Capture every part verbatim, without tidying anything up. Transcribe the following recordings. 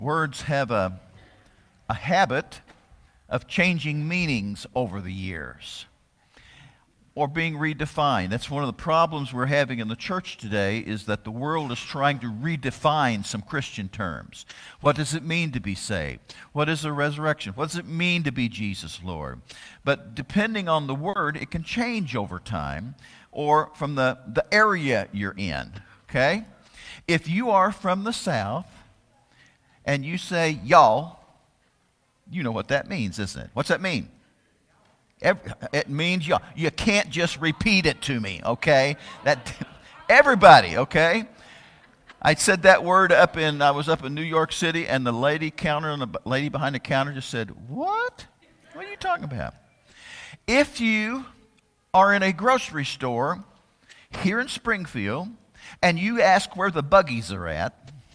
Words have a, a habit of changing meanings over the years or being redefined. That's one of the problems we're having in the church today, is that the world is trying to redefine some Christian terms. What does it mean to be saved? What is the resurrection? What does it mean to be Jesus Lord? But depending on the word, it can change over time or from the, the area you're in, okay? If you are from the South and you say y'all, you know what that means, isn't it? What's that mean? It means y'all. You can't just repeat it to me, okay? That everybody, okay? I said that word up in, I was up in New York City, and the lady counter, and the lady behind the counter just said, "What? What are you talking about?" If you are in a grocery store here in Springfield, and you ask where the buggies are at,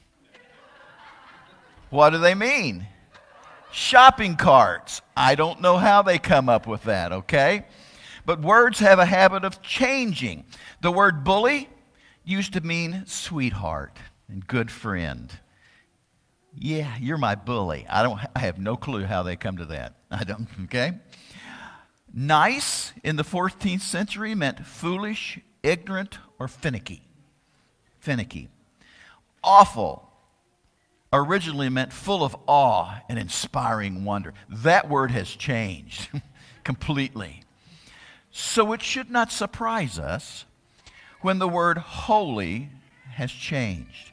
what do they mean? Shopping carts. I don't know how they come up with that, okay? But words have a habit of changing. The word bully used to mean sweetheart and good friend. Yeah, you're my bully. I don't I have no clue how they come to that. I don't, okay? Nice in the fourteenth century meant foolish, ignorant, or finicky. Finicky. Awful originally meant full of awe and inspiring wonder. That word has changed completely. So it should not surprise us when the word holy has changed.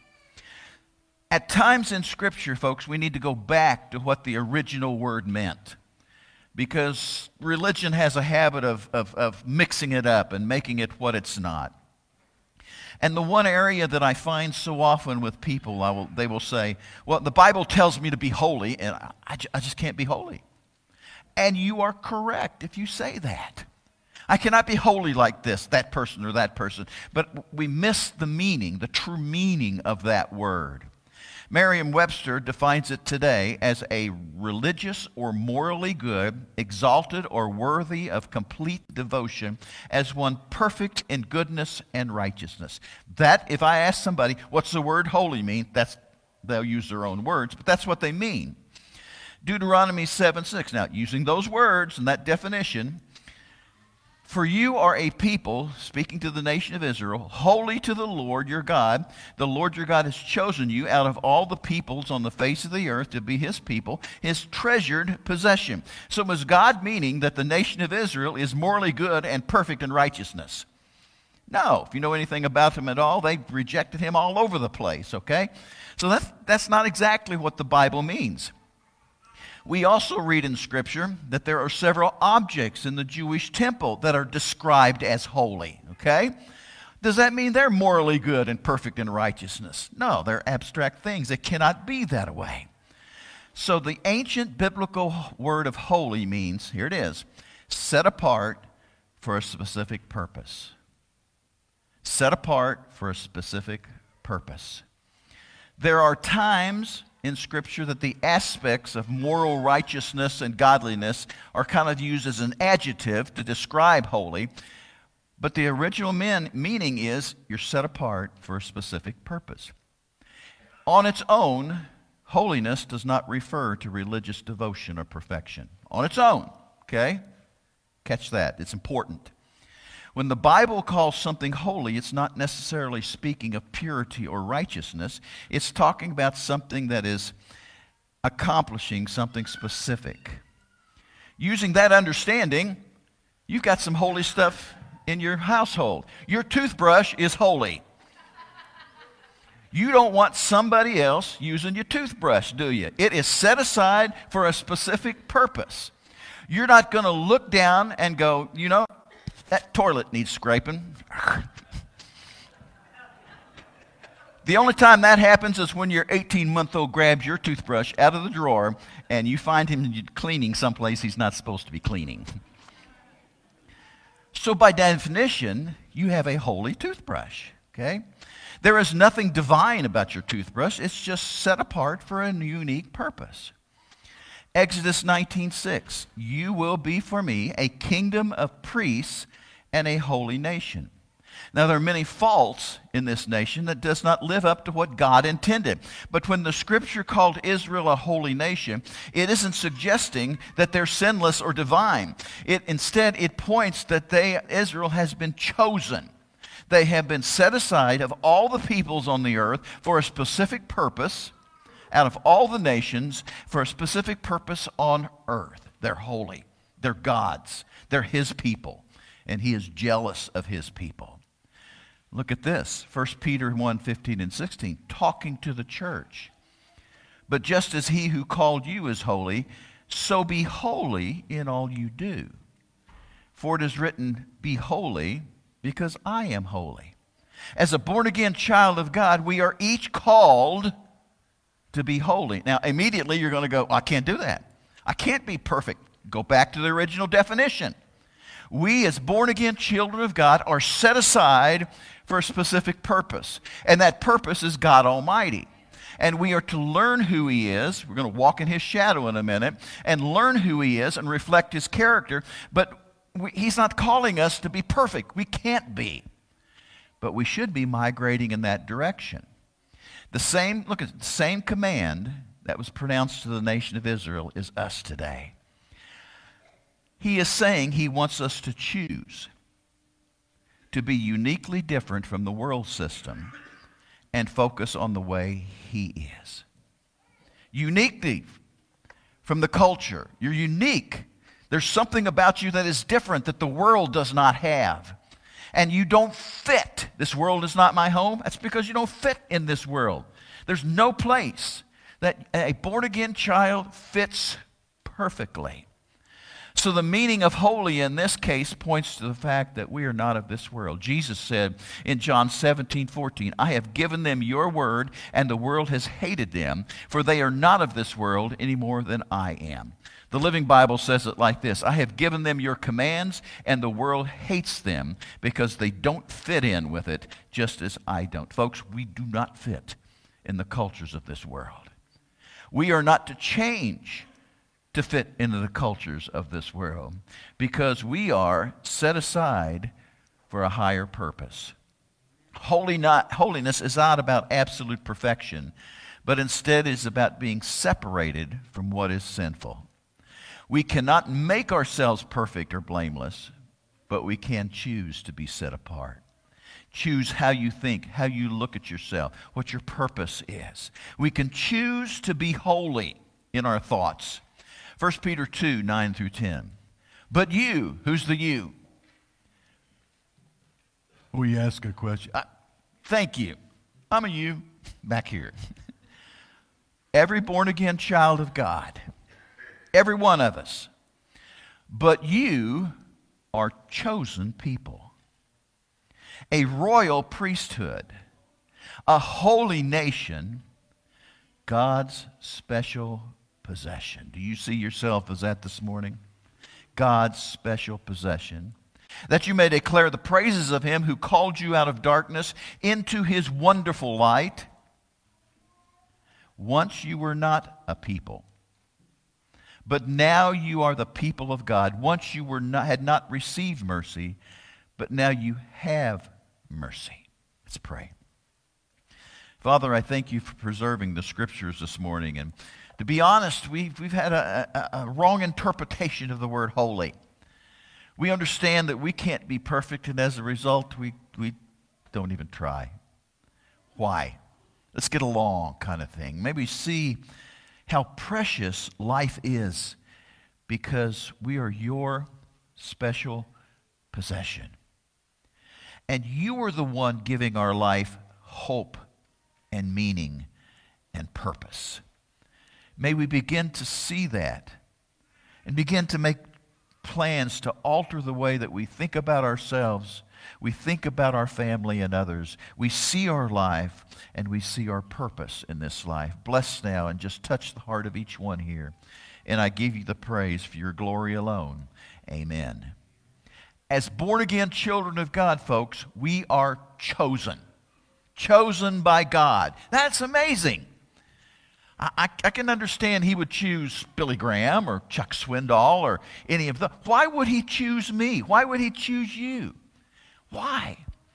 At times in Scripture, folks, we need to go back to what the original word meant, because religion has a habit of, of, of mixing it up and making it what it's not. And the one area that I find so often with people, I will, they will say, well, the Bible tells me to be holy, and I, I, I just can't be holy. And you are correct if you say that. I cannot be holy like this, that person or that person. But we miss the meaning, the true meaning of that word. Merriam-Webster defines it today as a religious or morally good, exalted or worthy of complete devotion, as one perfect in goodness and righteousness. That, if I ask somebody, what's the word holy mean? That's, they'll use their own words, but that's what they mean. Deuteronomy seven six. Now, using those words and that definition, "For you are a people," speaking to the nation of Israel, "holy to the Lord your God. The Lord your God has chosen you out of all the peoples on the face of the earth to be his people, his treasured possession." So is God meaning that the nation of Israel is morally good and perfect in righteousness? No. If you know anything about him at all, they rejected him all over the place, okay? So that's, that's not exactly what the Bible means. We also read in Scripture that there are several objects in the Jewish temple that are described as holy, okay? Does that mean they're morally good and perfect in righteousness? No, they're abstract things. It cannot be that way. So the ancient biblical word of holy means, here it is, set apart for a specific purpose. Set apart for a specific purpose. There are times in Scripture that the aspects of moral righteousness and godliness are kind of used as an adjective to describe holy, but the original men, meaning is you're set apart for a specific purpose. On its own, holiness does not refer to religious devotion or perfection. On its own, okay? Catch that. It's important. When the Bible calls something holy, it's not necessarily speaking of purity or righteousness. It's talking about something that is accomplishing something specific. Using that understanding, you've got some holy stuff in your household. Your toothbrush is holy. You don't want somebody else using your toothbrush, do you? It is set aside for a specific purpose. You're not going to look down and go, you know, that toilet needs scraping. The only time that happens is when your eighteen-month-old grabs your toothbrush out of the drawer and you find him cleaning someplace he's not supposed to be cleaning. So by definition, you have a holy toothbrush, okay? There is nothing divine about your toothbrush. It's just set apart for a unique purpose. Exodus nineteen six, "You will be for me a kingdom of priests and a holy nation." Now, there are many faults in this nation that does not live up to what God intended. But when the Scripture called Israel a holy nation, it isn't suggesting that they're sinless or divine. It, instead, it points that they, Israel has been chosen. They have been set aside of all the peoples on the earth for a specific purpose, out of all the nations, for a specific purpose on earth. They're holy. They're God's. They're His people. And He is jealous of His people. Look at this, First Peter one, fifteen and sixteen, talking to the church. But just as He who called you is holy, so be holy in all you do. For it is written, be holy, because I am holy. As a born-again child of God, we are each called to be holy. Now, immediately you're going to go, I can't do that. I can't be perfect. Go back to the original definition. We, as born-again children of God, are set aside for a specific purpose. And that purpose is God Almighty. And we are to learn who He is. We're going to walk in His shadow in a minute and learn who He is and reflect His character. But we, He's not calling us to be perfect. We can't be. But we should be migrating in that direction. The same, look at the same command that was pronounced to the nation of Israel is us today. He is saying He wants us to choose to be uniquely different from the world system and focus on the way He is. Uniquely from the culture. You're unique. There's something about you that is different that the world does not have. And you don't fit. This world is not my home. That's because you don't fit in this world. There's no place that a born-again child fits perfectly. So the meaning of holy in this case points to the fact that we are not of this world. Jesus said in John seventeen, fourteen, I have given them your word, and the world has hated them, for they are not of this world any more than I am. The Living Bible says it like this, I have given them your commands, and the world hates them because they don't fit in with it, just as I don't. Folks, we do not fit in the cultures of this world. We are not to change to fit into the cultures of this world, because we are set aside for a higher purpose. Holy not, holiness is not about absolute perfection, but instead is about being separated from what is sinful. We cannot make ourselves perfect or blameless, but we can choose to be set apart. Choose how you think, how you look at yourself, what your purpose is. We can choose to be holy in our thoughts. First Peter two, nine through ten. But you, who's the you? We ask a question. I, thank you. I'm a you back here. Every born-again child of God. Every one of us. But you are chosen people. A royal priesthood. A holy nation. God's special possession. Do you see yourself as that this morning? God's special possession. That you may declare the praises of Him who called you out of darkness into His wonderful light. Once you were not a people, but now you are the people of God. Once you were not, had not received mercy, but now you have mercy. Let's pray. Father, I thank you for preserving the Scriptures this morning. And to be honest, we've, we've had a, a, a wrong interpretation of the word holy. We understand that we can't be perfect, and as a result, we, we don't even try. Why? Let's get along kind of thing. Maybe see how precious life is because we are your special possession. And you are the one giving our life hope and meaning and purpose. May we begin to see that and begin to make plans to alter the way that we think about ourselves, we think about our family and others. We see our life and we see our purpose in this life. Bless now and just touch the heart of each one here. And I give you the praise for your glory alone. Amen. As born-again children of God, folks, we are chosen. Chosen by God. That's amazing. I, I can understand He would choose Billy Graham or Chuck Swindoll or any of them. Why would He choose me? Why would He choose you? Why?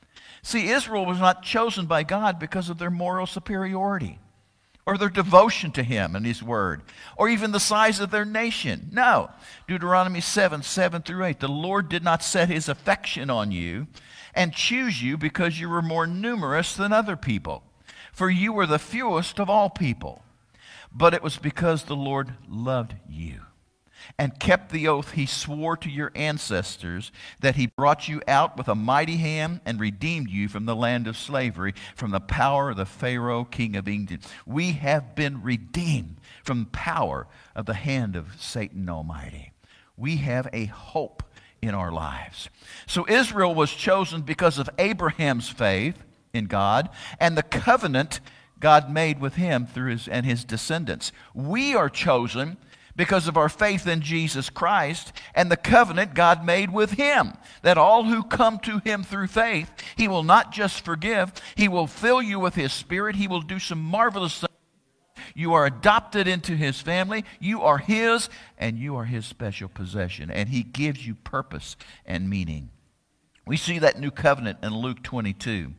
See, Israel was not chosen by God because of their moral superiority or their devotion to him and his word, or even the size of their nation. No. Deuteronomy seven, seven through eight. The Lord did not set his affection on you and choose you because you were more numerous than other people, for you were the fewest of all people. But it was because the Lord loved you and kept the oath he swore to your ancestors, that he brought you out with a mighty hand and redeemed you from the land of slavery, from the power of the Pharaoh, king of Egypt. We have been redeemed from the power of the hand of Satan Almighty. We have a hope in our lives. So Israel was chosen because of Abraham's faith in God and the covenant God made with him through his and his descendants. We are chosen because of our faith in Jesus Christ and the covenant God made with him, that all who come to him through faith, he will not just forgive, he will fill you with his Spirit, he will do some marvelous things. You are adopted into his family, you are his, and you are his special possession, and he gives you purpose and meaning. We see that new covenant in Luke twenty-two.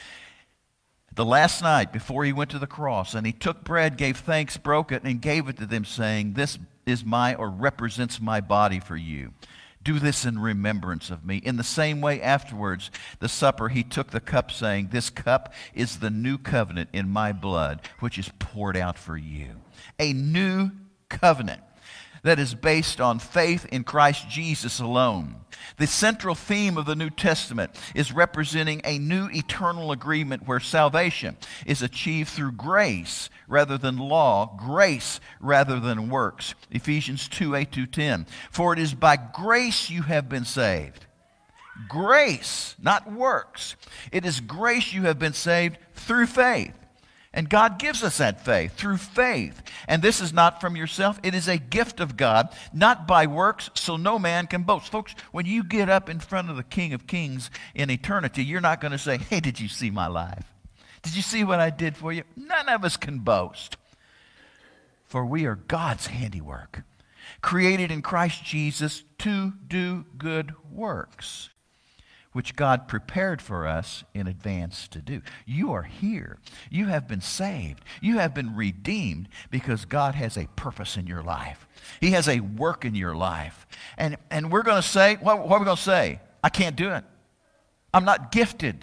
The last night before he went to the cross, and he took bread, gave thanks, broke it, and gave it to them, saying, "This is my, or represents my body for you. Do this in remembrance of me." In the same way, afterwards, the supper, he took the cup, saying, "This cup is the new covenant in my blood, which is poured out for you." A new covenant that is based on faith in Christ Jesus alone. The central theme of the New Testament is representing a new eternal agreement where salvation is achieved through grace rather than law, grace rather than works. Ephesians two, eight to ten. For it is by grace you have been saved. Grace, not works. It is grace you have been saved through faith. And God gives us that faith, through faith. And this is not from yourself. It is a gift of God, not by works, so no man can boast. Folks, when you get up in front of the King of Kings in eternity, you're not going to say, "Hey, did you see my life? Did you see what I did for you?" None of us can boast. For we are God's handiwork, created in Christ Jesus to do good works, which God prepared for us in advance to do. You are here. You have been saved. You have been redeemed because God has a purpose in your life. He has a work in your life. And, and we're going to say, what, what are we going to say? I can't do it. I'm not gifted.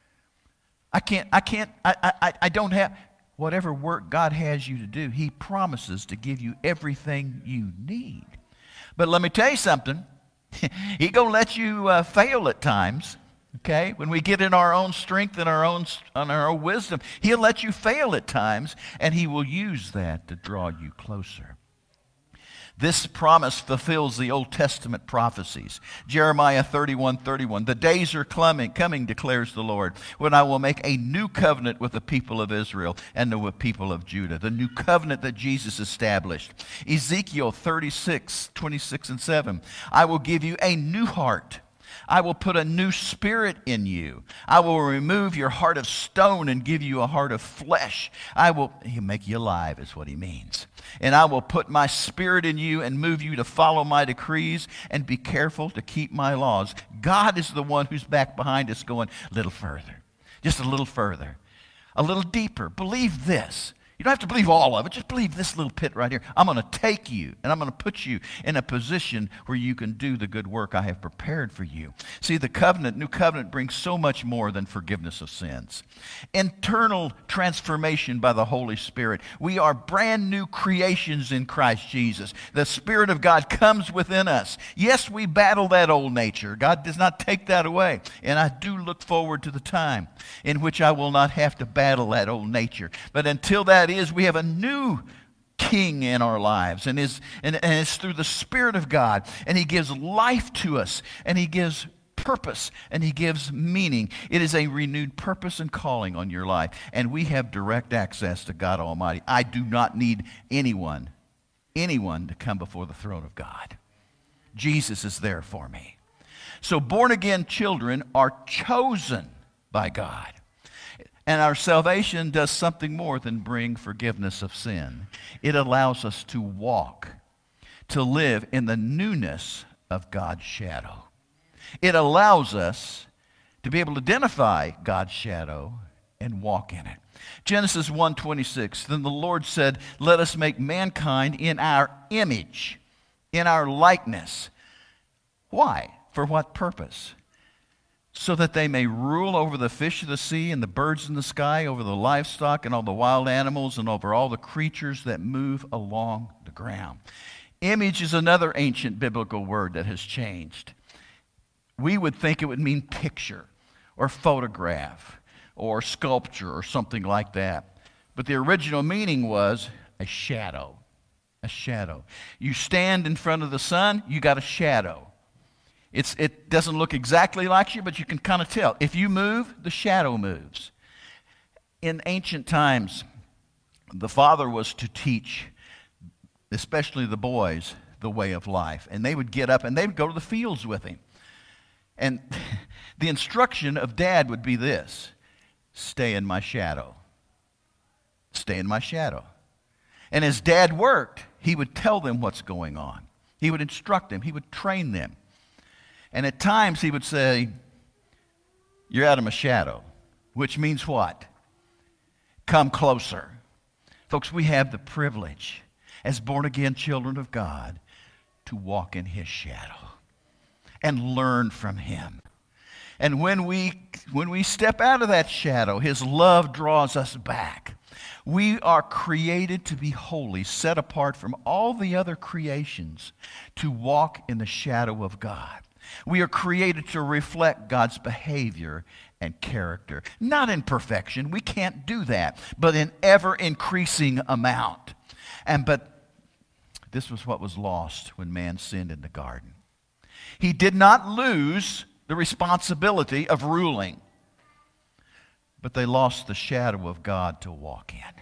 I can't, I can't, I, I, I don't have, whatever work God has you to do, he promises to give you everything you need. But let me tell you something. He's going to let you uh, fail at times, okay? When we get in our own strength and our own, and our own wisdom, he'll let you fail at times, and he will use that to draw you closer. This promise fulfills the Old Testament prophecies. Jeremiah thirty-one, thirty-one. The days are coming, coming, declares the Lord, when I will make a new covenant with the people of Israel and the people of Judah. The new covenant that Jesus established. Ezekiel thirty-six, twenty-six and seven. I will give you a new heart. I will put a new spirit in you. I will remove your heart of stone and give you a heart of flesh. I will, he'll make you alive is what he means. And I will put my spirit in you and move you to follow my decrees and be careful to keep my laws. God is the one who's back behind us going a little further, just a little further, a little deeper. Believe this. You don't have to believe all of it. Just believe this little pit right here. I'm going to take you and I'm going to put you in a position where you can do the good work I have prepared for you. See, the covenant, new covenant brings so much more than forgiveness of sins. Internal transformation by the Holy Spirit. We are brand new creations in Christ Jesus. The Spirit of God comes within us. Yes, we battle that old nature. God does not take that away. And I do look forward to the time in which I will not have to battle that old nature. But until that is, we have a new king in our lives, and, is, and, and it's through the Spirit of God, and he gives life to us, and he gives purpose, and he gives meaning. It is a renewed purpose and calling on your life, and we have direct access to God Almighty. I do not need anyone, anyone to come before the throne of God. Jesus is there for me. So born-again children are chosen by God. And our salvation does something more than bring forgiveness of sin. It allows us to walk, to live in the newness of God's shadow. It allows us to be able to identify God's shadow and walk in it. Genesis one twenty-six, then the Lord said, let us make mankind in our image, in our likeness. Why? For what purpose? So that they may rule over the fish of the sea and the birds in the sky, over the livestock and all the wild animals, and over all the creatures that move along the ground. Image is another ancient biblical word that has changed. We would think it would mean picture or photograph or sculpture or something like that. But the original meaning was a shadow. A shadow. You stand in front of the sun, you got a shadow. It's, it doesn't look exactly like you, but you can kind of tell. If you move, the shadow moves. In ancient times, the father was to teach, especially the boys, the way of life. And they would get up and they would go to the fields with him. And the instruction of dad would be this: stay in my shadow. Stay in my shadow. And as dad worked, he would tell them what's going on. He would instruct them. He would train them. And at times he would say, you're out of my shadow, which means what? Come closer. Folks, we have the privilege as born-again children of God to walk in his shadow and learn from him. And when we, when we step out of that shadow, his love draws us back. We are created to be holy, set apart from all the other creations, to walk in the shadow of God. We are created to reflect God's behavior and character. Not in perfection, we can't do that, but in ever-increasing amount. And but this was what was lost when man sinned in the garden. He did not lose the responsibility of ruling, but they lost the shadow of God to walk in.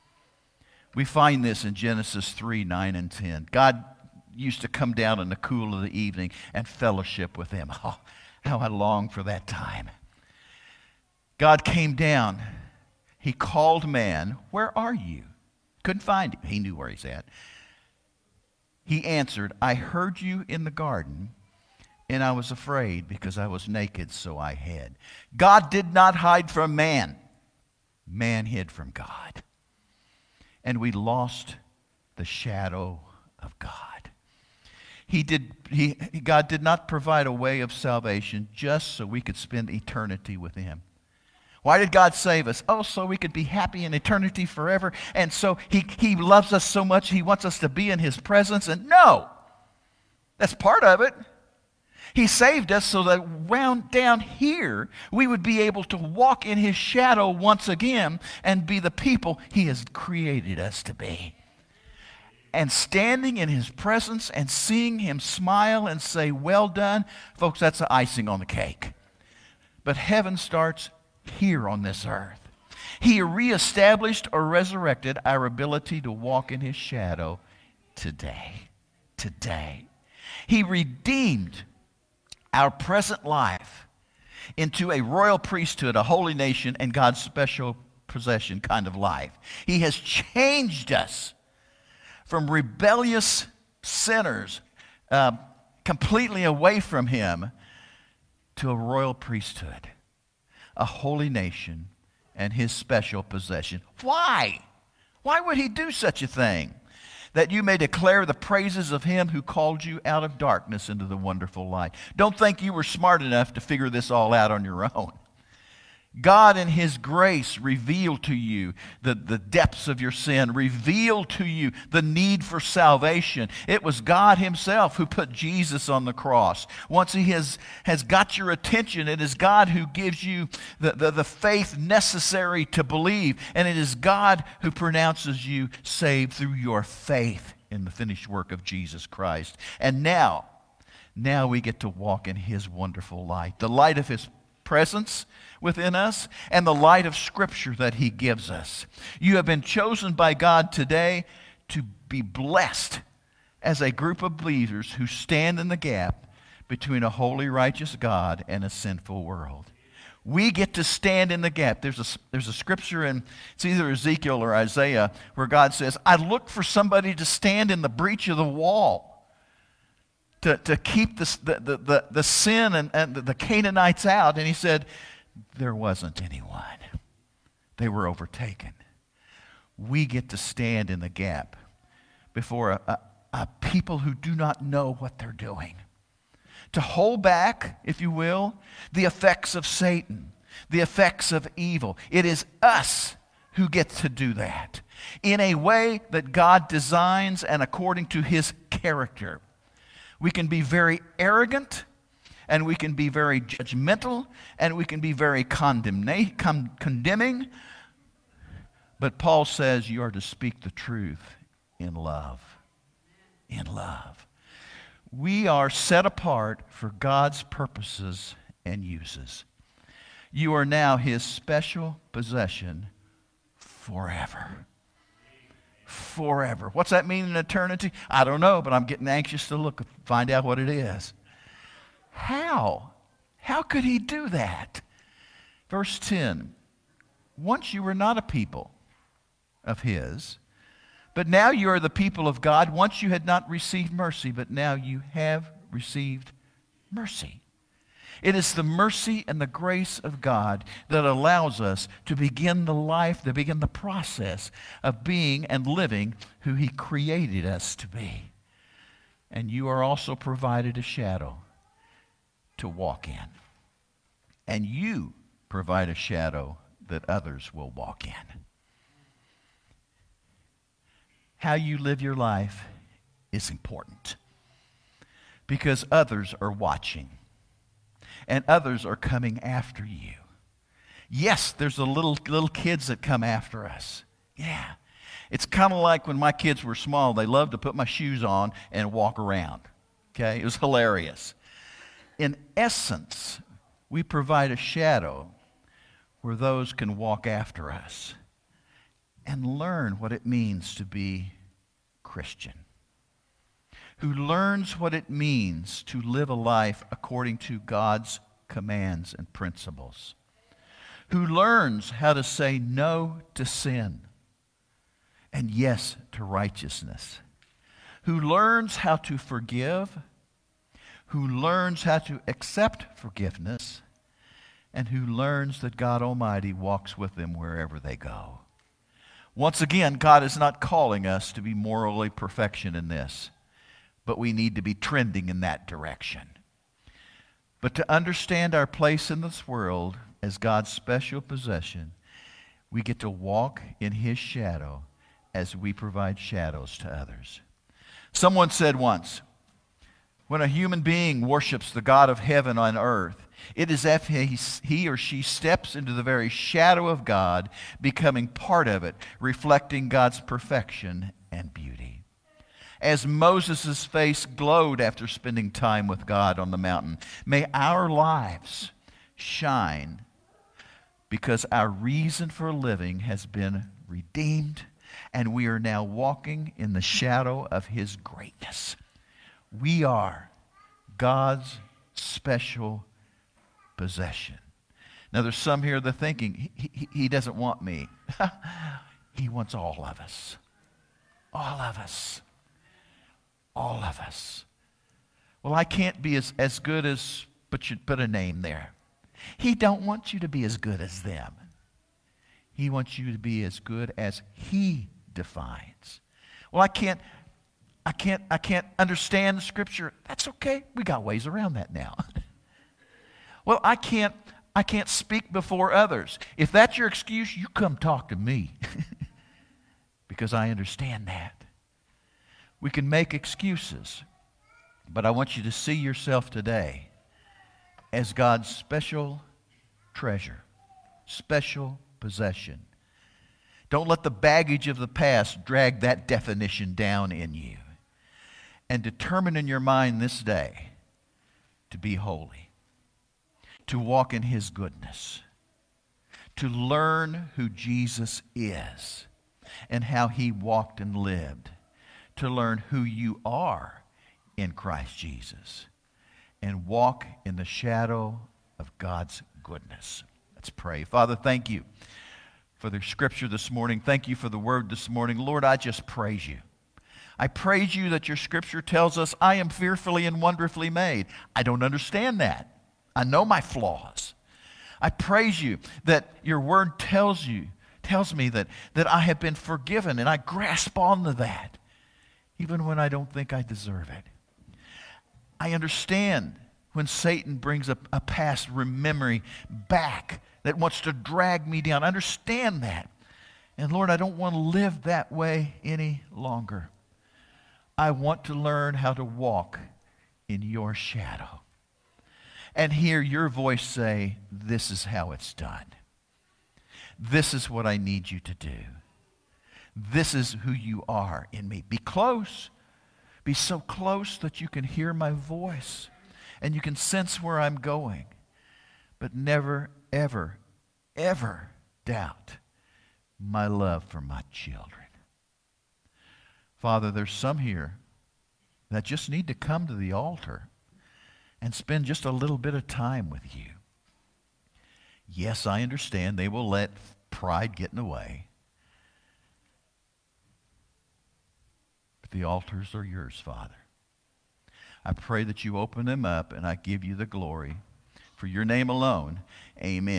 We find this in Genesis three, nine, and ten. God used to come down in the cool of the evening and fellowship with them. Oh, how I long for that time. God came down. He called man, where are you? Couldn't find him. He knew where he's at. He answered, I heard you in the garden, and I was afraid because I was naked, so I hid. God did not hide from man. Man hid from God. And we lost the shadow of God. He did, he, God did not provide a way of salvation just so we could spend eternity with him. Why did God save us? Oh, so we could be happy in eternity forever. And so he, he loves us so much, he wants us to be in his presence. And no, that's part of it. He saved us so that round down here, we would be able to walk in his shadow once again and be the people he has created us to be. And standing in his presence and seeing him smile and say, well done, folks, that's the icing on the cake. But heaven starts here on this earth. He reestablished or resurrected our ability to walk in his shadow today. Today. He redeemed our present life into a royal priesthood, a holy nation, and God's special possession kind of life. He has changed us from rebellious sinners, uh, completely away from him, to a royal priesthood, a holy nation, and his special possession. Why? Why would he do such a thing? That you may declare the praises of him who called you out of darkness into the wonderful light. Don't think you were smart enough to figure this all out on your own. God in his grace revealed to you the, the depths of your sin, revealed to you the need for salvation. It was God himself who put Jesus on the cross. Once he has, has got your attention, it is God who gives you the, the, the faith necessary to believe. And it is God who pronounces you saved through your faith in the finished work of Jesus Christ. And now, now we get to walk in his wonderful light, the light of his presence within us, and the light of Scripture that he gives us. You have been chosen by God today to be blessed as a group of believers who stand in the gap between a holy, righteous God and a sinful world. We get to stand in the gap. There's a, there's a scripture in, it's either Ezekiel or Isaiah, where God says, I look for somebody to stand in the breach of the wall to, to keep this, the, the, the, the sin and, and the Canaanites out. And he said, there wasn't anyone. They were overtaken. We get to stand in the gap before a, a, a people who do not know what they're doing. To hold back, if you will, the effects of Satan, the effects of evil. It is us who get to do that in a way that God designs and according to his character. We can be very arrogant, and we can be very judgmental, and we can be very condemna- con- condemning. But Paul says you are to speak the truth in love. In love. We are set apart for God's purposes and uses. You are now his special possession forever. Forever. What's that mean in eternity? I don't know, but I'm getting anxious to look and find out what it is. How? How could he do that? Verse ten. Once you were not a people of his, but now you are the people of God. Once you had not received mercy, but now you have received mercy. It is the mercy and the grace of God that allows us to begin the life, to begin the process of being and living who he created us to be. And you are also provided a shadow to walk in. And you provide a shadow that others will walk in. How you live your life is important because others are watching and others are coming after you. Yes, there's the little little kids that come after us. Yeah. It's kind of like when my kids were small, they loved to put my shoes on and walk around. Okay? It was hilarious. In essence, we provide a shadow where those can walk after us and learn what it means to be Christian, who learns what it means to live a life according to God's commands and principles, who learns how to say no to sin and yes to righteousness, who learns how to forgive, who learns how to accept forgiveness, and who learns that God Almighty walks with them wherever they go. Once again, God is not calling us to be morally perfection in this, but we need to be trending in that direction. But to understand our place in this world as God's special possession, we get to walk in his shadow as we provide shadows to others. Someone said once, when a human being worships the God of heaven on earth, it is as if he or she steps into the very shadow of God, becoming part of it, reflecting God's perfection and beauty. As Moses' face glowed after spending time with God on the mountain, may our lives shine because our reason for living has been redeemed, and we are now walking in the shadow of his greatness. We are God's special possession. Now there's some here that are thinking, he, he, he doesn't want me. He wants all of us. All of us. All of us. Well, I can't be as, as good as, but you put a name there. He don't want you to be as good as them. He wants you to be as good as he defines. Well, I can't I can't I can't understand the scripture. That's okay. We got ways around that now. Well, I can't I can't speak before others. If that's your excuse, you come talk to me. Because I understand that. We can make excuses, but I want you to see yourself today as God's special treasure, special possession. Don't let the baggage of the past drag that definition down in you. And determine in your mind this day to be holy, to walk in his goodness, to learn who Jesus is and how he walked and lived, to learn who you are in Christ Jesus, and walk in the shadow of God's goodness. Let's pray. Father, thank you for the scripture this morning. Thank you for the word this morning. Lord, I just praise you. I praise you that your scripture tells us I am fearfully and wonderfully made. I don't understand that. I know my flaws. I praise you that your word tells you, tells me that, that I have been forgiven, and I grasp onto that, even when I don't think I deserve it. I understand when Satan brings a, a past memory back that wants to drag me down. I understand that. And Lord, I don't want to live that way any longer. I want to learn how to walk in your shadow and hear your voice say, this is how it's done. This is what I need you to do. This is who you are in me. Be close. Be so close that you can hear my voice and you can sense where I'm going. But never, ever, ever doubt my love for my children. Father, there's some here that just need to come to the altar and spend just a little bit of time with you. Yes, I understand they will let pride get in the way. But the altars are yours, Father. I pray that you open them up, and I give you the glory. For your name alone, amen.